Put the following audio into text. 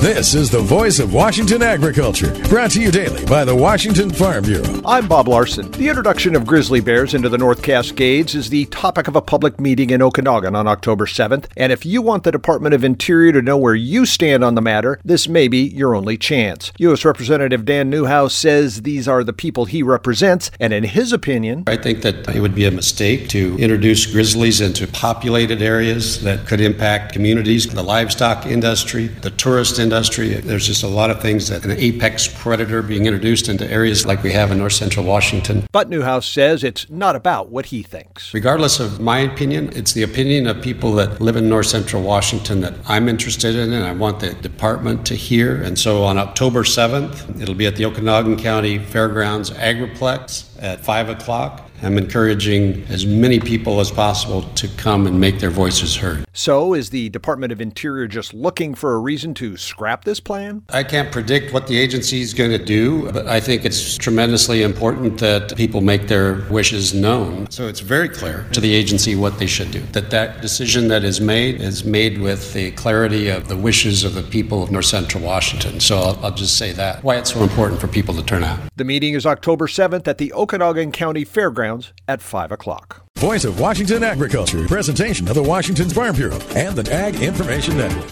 This is the voice of Washington agriculture, brought to you daily by the Washington Farm Bureau. I'm Bob Larson. The introduction of grizzly bears into the North Cascades is the topic of a public meeting in Okanagan on October 7th. And if you want the Department of Interior to know where you stand on the matter, this may be your only chance. U.S. Representative Dan Newhouse says these are the people he represents, and in his opinion, I think that it would be a mistake to introduce grizzlies into populated areas that could impact communities, the livestock industry, the tourist industry. There's just a lot of things that an apex predator being introduced into areas like we have in north central Washington. But Newhouse says it's not about what he thinks. Regardless of my opinion, it's the opinion of people that live in north central Washington that I'm interested in and I want the department to hear. And so on October 7th, it'll be at the Okanagan County Fairgrounds Agriplex at 5 o'clock. I'm encouraging as many people as possible to come and make their voices heard. So is the Department of Interior just looking for a reason to scrap this plan? I can't predict what the agency is going to do, but I think it's tremendously important that people make their wishes known. So it's very clear to the agency what they should do. That decision that is made with the clarity of the wishes of the people of north central Washington. So I'll just say that. Why it's so important for people to turn out. The meeting is October 7th at the Okanagan County Fairgrounds at 5 o'clock. Voice of Washington agriculture, presentation of the Washington Farm Bureau and the Ag Information Network.